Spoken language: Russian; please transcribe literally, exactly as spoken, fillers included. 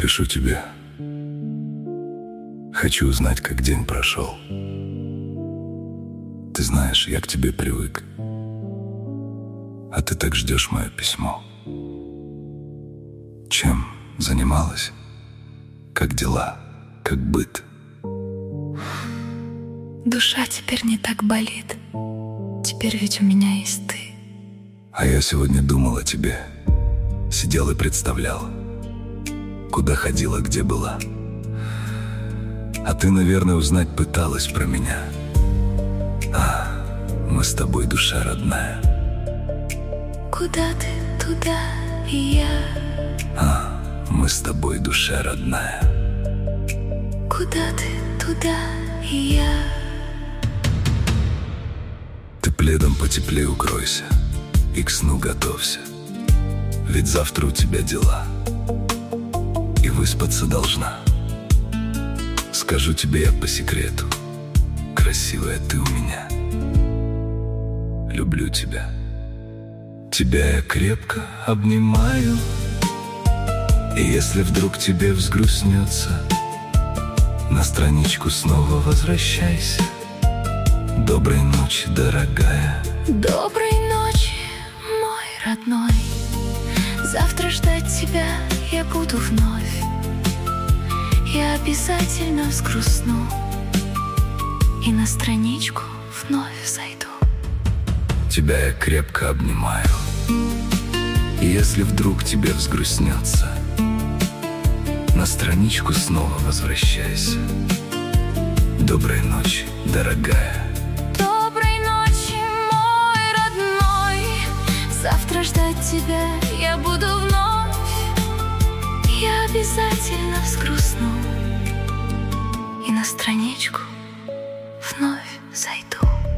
Пишу тебе. Хочу узнать, как день прошел. Ты знаешь, я к тебе привык, а ты так ждешь мое письмо. Чем занималась? Как дела? Как быт? Душа теперь не так болит. Теперь ведь у меня есть ты. А я сегодня думал о тебе. Сидел и представлял, куда ходила, где была. А ты, наверное, узнать пыталась про меня. А, мы с тобой душа родная. Куда ты, туда и я. А, мы с тобой душа родная. Куда ты, туда и я. Ты пледом потеплее укройся и к сну готовься, ведь завтра у тебя дела, и выспаться должна. Скажу тебе я по секрету, красивая ты у меня. Люблю тебя. Тебя я крепко обнимаю, и если вдруг тебе взгрустнется, на страничку снова возвращайся. Доброй ночи, дорогая. Доброй ночи, мой родной. Завтра ждать тебя я буду вновь. Я обязательно взгрустну и на страничку вновь зайду. Тебя я крепко обнимаю, и если вдруг тебе взгрустнется, на страничку снова возвращайся. Доброй ночи, дорогая. Доброй ночи, мой родной. Завтра ждать тебя я буду вновь. Я обязательно взгрустну и на страничку вновь зайду.